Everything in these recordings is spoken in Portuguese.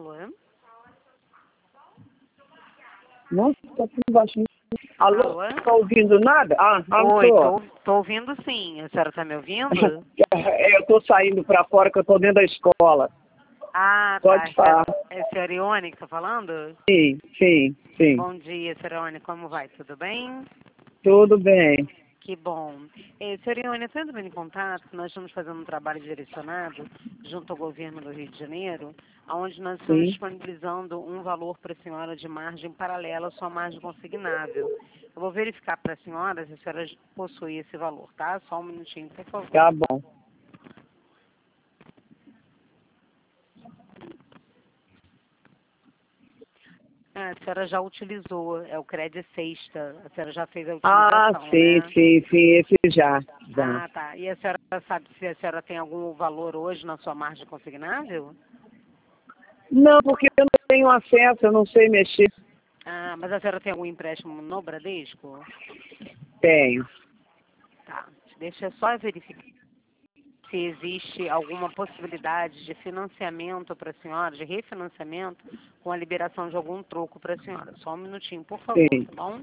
Alô? Nossa, tá tudo baixinho. Alô? Alô? Tá ouvindo nada? Oi, Alô? tô ouvindo sim. A senhora tá me ouvindo? Eu tô saindo pra fora que eu tô dentro da escola. Ah, Pode tá. falar. É a senhora Ione que tá falando? Sim, sim, sim. Bom dia, senhora Ione. Como vai? Tudo bem? Tudo bem. Que bom. Senhora Ione, eu estou entrando em contato, nós estamos fazendo um trabalho direcionado junto ao governo do Rio de Janeiro, onde nós estamos Sim. disponibilizando um valor para a senhora de margem paralela à sua margem consignável. Eu vou verificar para a senhora se a senhora possui esse valor, tá? Só um minutinho, por favor. Tá bom. A senhora já utilizou, é o Crédito Sexta, a senhora já fez a Ah, utilização, sim, né? sim, sim, esse já. Ah, tá. E a senhora sabe se a senhora tem algum valor hoje na sua margem consignável? Não, porque eu não tenho acesso, eu não sei mexer. Ah, mas a senhora tem algum empréstimo no Bradesco? Tenho. Tá. Deixa eu só verificar se existe alguma possibilidade de financiamento para a senhora, de refinanciamento, com a liberação de algum troco para a senhora. Só um minutinho, por favor, Sim. tá bom?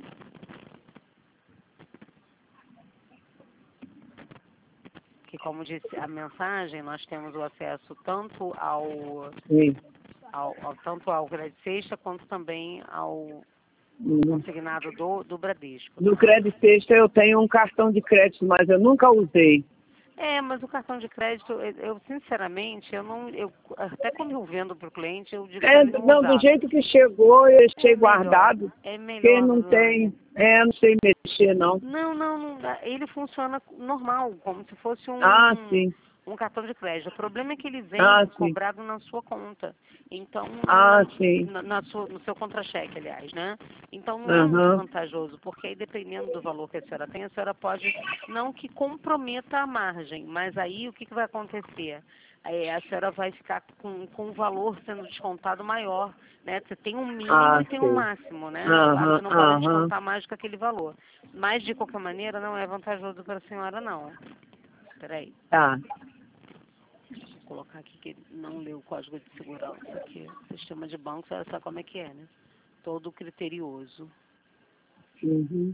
Que, como disse a mensagem, nós temos o acesso tanto Sim. tanto ao Crédito Sexta quanto também ao Uhum. consignado do Bradesco, No tá? Crédito Sexta eu tenho um cartão de crédito, mas eu nunca usei. Mas o cartão de crédito, eu sinceramente, até quando eu vendo para o cliente, eu digo para ele não Não, do usar. jeito que chegou, eu É deixei melhor, guardado. é Quem melhor, não tem, Luane. não sei mexer, não. Não dá. Ele funciona normal, como se fosse Ah, sim. um cartão de crédito. O problema é que ele Ah, vem sim. cobrado na sua conta. Então, Ah, sim. no seu contra-cheque, aliás, né? Então, não é muito Aham. vantajoso, porque aí, dependendo do valor que a senhora tem, a senhora pode, não que comprometa a margem, mas aí o que vai acontecer? A senhora vai ficar com o valor sendo descontado maior, né? Você tem um mínimo Ah, e tem um sei. máximo, né? Claro Aham, que não podem aham. descontar mais do que aquele valor. Mas, de qualquer maneira, não é vantajoso para a senhora, não. Peraí, Tá. vou colocar aqui que ele não leu o código de segurança aqui. Sistema de banco, a senhora sabe como é que é, né? Todo criterioso. Uhum.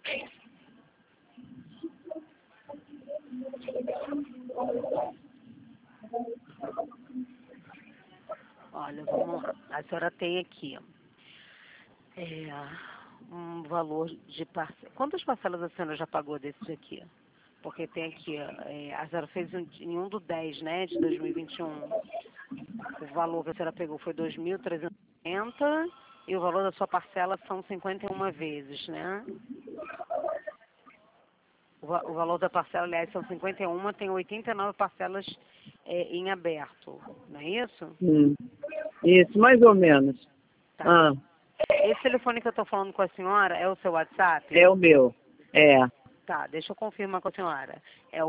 Olha, vamos lá. A senhora tem aqui, um valor de parcela. Quantas parcelas a senhora já pagou desses aqui? Porque tem aqui, a senhora fez em 1/10, né, de 2021. O valor que a senhora pegou foi 2.360 e o valor da sua parcela são 51 vezes, né? O valor da parcela, aliás, são 51, tem 89 parcelas em aberto, não é isso? Isso, mais ou menos. Tá. Ah, Esse telefone que eu estou falando com a senhora é o seu WhatsApp? é o meu. É. Tá, deixa eu confirmar com a senhora. É o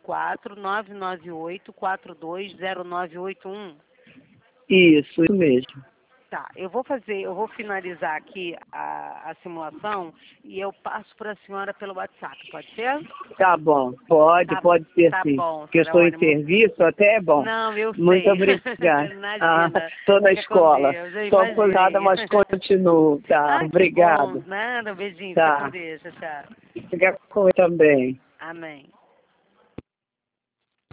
24 998 420981. Isso mesmo. Tá, eu vou finalizar aqui a simulação e eu passo para a senhora pelo WhatsApp, pode ser? Tá bom, pode, Tá, pode ser tá sim. bom, Porque eu estou em Saraone. serviço, até é bom. Não, eu Muito sei. obrigada. Ah, Imagina. estou na Fica com escola. Deus, eu Só por nada, imaginei. mas continuo. Tá, Ah, que bom. obrigado. Nada, um beijinho. Fica com Tá. Deus. Tchau, tchau. Fica com ele também. Amém.